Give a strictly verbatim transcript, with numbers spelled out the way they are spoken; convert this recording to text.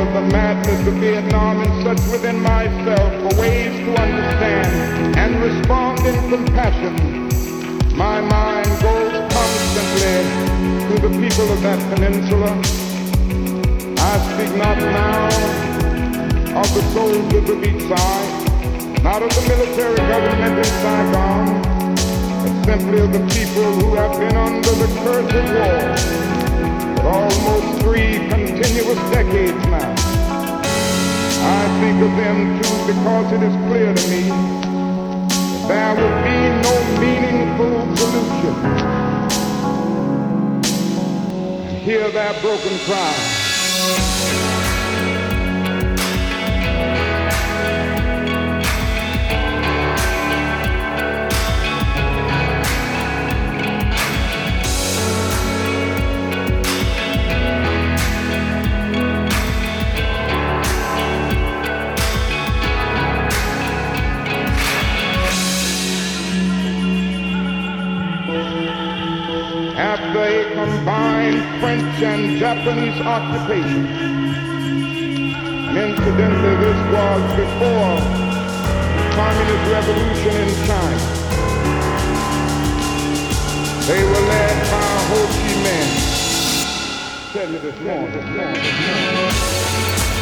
of the madness of Vietnam and search within myself for ways to understand and respond in compassion, my mind goes constantly to the people of that peninsula. I speak not now of the soldiers of each side, not of the military government in Saigon, but simply of the people who have been under the curse of war for almost three continuous decades now. I think of them too because it is clear to me that there will be no meaningful solution. And hear their broken cry. After a combined French and Japanese occupation, and incidentally this was before the Communist Revolution in China, they were led by Ho Chi Minh. Tell me this morning, this morning, this morning.